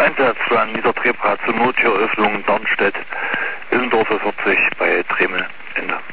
Einsatz an dieser Drehbrat zur Nottüröffnung Darmstädt, Illendorfer 40 bei Dremel. Ende.